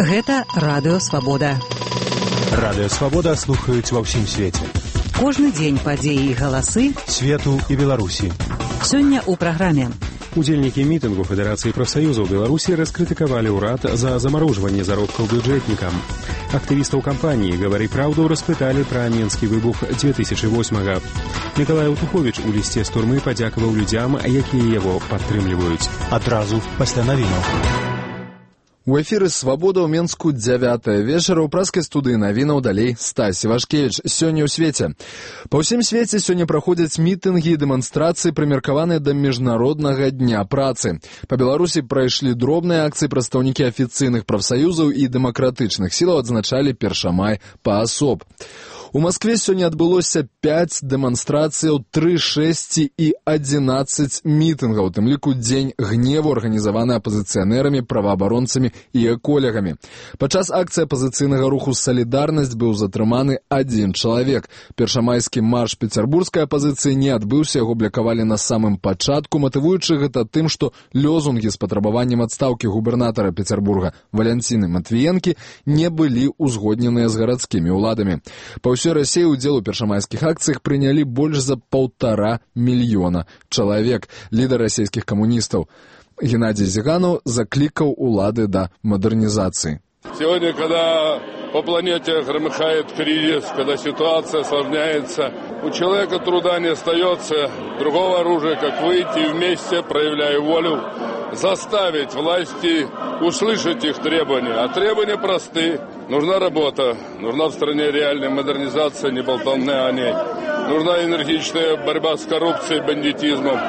Гэта Радыё Свабода. Радыё Свабода слухаюць ва ўсім свеце. Кожны дзень падзеі і галасы свету і Беларусі. Сёння ў праграме. Удзельнікі мітынгу Федэрацыі прафсаюзаў Беларусі раскрытыкавалі ўрад за замарожванне заробкаў бюджэтнікам. Актывістаў кампаніі «Гавары праўду» распыталі пра менскі выбух 2008-га. Мікалай Аўтуховіч у лісце з турмы падзякаваў людзям, якія яго падтрымліваюць. Адразу пасля навінаў. У эфіры «Свабода» ў Менску 9 вечара ў праскай студыі навінаў далей Стась Івашкевіч. Сёння ў свеце. Па ўсім свеце сёння праходзяць мітынгі і дэманстрацыі, прымеркаваныя да Міжнароднага дня працы. Па Беларусі прайшлі дробныя акцыі, прадстаўнікі афіцыйных прафсаюзаў і дэмакратычных сілаў адзначалі 1 мая паасоб. У Маскве сёння адбылося 5 дэманстрацыяў, 3, 6 і 11 мітынгаў, у тым ліку дзень гневу, арганізаваны апазіцыянэрамі, праваабаронцамі і эколягамі. Падчас акцыі апазіцыйнага руху «Салідарнасць» быў затрыманы 1 чалавек. Першамайскі марш пецярбургскай апазіцыі не адбыўся, яго блакавалі на самым пачатку, матывуючы гэта тым, што лёзунгі з патрабаваннем адстаўкі губернатара Пецярбурга Валянціны Матвіенкі не былі ўзгодненыя з гарадскімі ўладамі. Па ўсёй Расіі удзел у першамайскіх акцыях прынялі больш за 1,5 мільёна чалавек. Лідар расійскіх камуністаў Геннадий Зиганов закликал улады до модернизации. Сегодня, когда по планете громыхает кризис, когда ситуация осложняется, у человека труда не остается другого оружия, как выйти и вместе, проявляя волю, заставить власти услышать их требования. А требования просты. Нужна работа, нужна в стране реальная модернизация, не болтовня о ней. Нужна энергичная борьба с коррупцией и бандитизмом.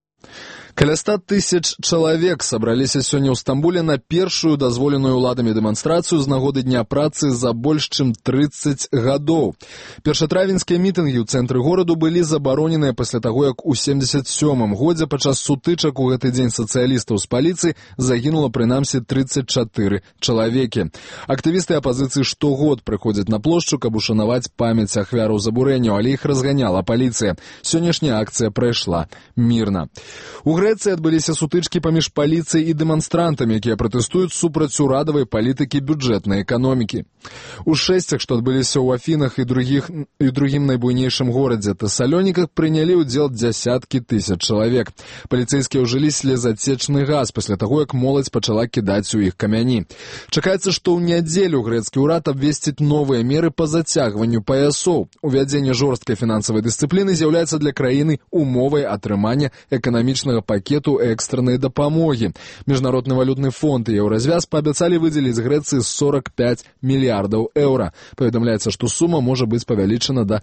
Каля 100 тысяч чалавек сабраліся сёння ў Стамбуле на першую дазволеную ўладамі дэманстрацыю з нагоды Дня працы за больш чым 30 гадоў. Першатравеньскія мітынгі ў цэнтры гораду былі забароненыя пасля таго, як у 77-м годзе падчас сутычак у гэты дзень сацыялістаў з паліцыі загінула прынамсі 34 чалавекі. Актывісты апазіцыі штогод прыходзяць на плошчу, каб ушанаваць памяць ахвяраў забурэнняў, але іх разганяла паліцыя. Сённяшняя акцыя прайшла мірна. У Грэцыі адбыліся сутычкі паміж паліцыяй і дэманстрантамі, якія пратэстуюць супраць урадавай палітыкі бюджэтнай эканомікі. У шэсцях, што адбыліся ў Афінах і другім найбуйнейшым горадзе Тэсалоніках, прынялі ўдзел дзясяткі тысяч чалавек. Паліцэйскія ўжылі слезацечны газ пасля таго, як моладзь пачала кідаць у іх камяні. Чакаецца, што ў нядзелю грэцкі ўрад абвесціць новыя меры па зацягванню паясоў. Увядзенне жорсткай фінансавай дысцыпліны з'яўляецца для краіны умовай атрымання эканамічнага пакету экстраннай дапамогі. Міжнародны валютны фонд і Еўразвяз паабяцалі выдзеліць Грэцыі 45 мільярдаў еўра. Паведамляецца, што сума можа быць павялічана да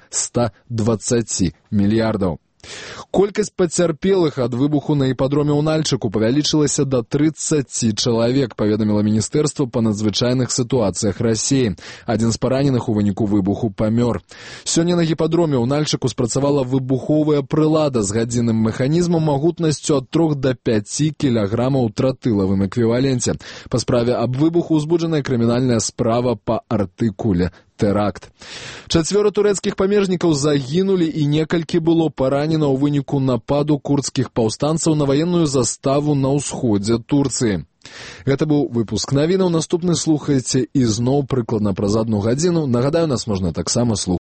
120 мільярдаў. Колькасць пацярпелых ад выбуху на іпадроме ў Нальчыку павялічылася да 30 чалавек, паведаміла Міністэрства па надзвычайных сітуацыях Расіі. Адзін з параненых у выніку выбуху памёр. Сёння на іпадроме ў Нальчыку спрацавала выбуховая прылада з гадзінным механізмам магутнасцю ад 3 да 5 кілаграмаў тротылавым эквіваленце. Па справе аб выбуху ўзбуджаная крымінальная справа па артыкуле тэракт. 4 турэцкіх памежнікаў загінулі і некалькі было паранена ў выніку нападу курдскіх паўстанцаў на ваенную заставу на ўсходзе Турцыі. Гэта быў выпуск навінаў. Наступны слухайце ізноў прыкладна праз 1 гадзіну. Нагадаю, нас можна таксама слухаць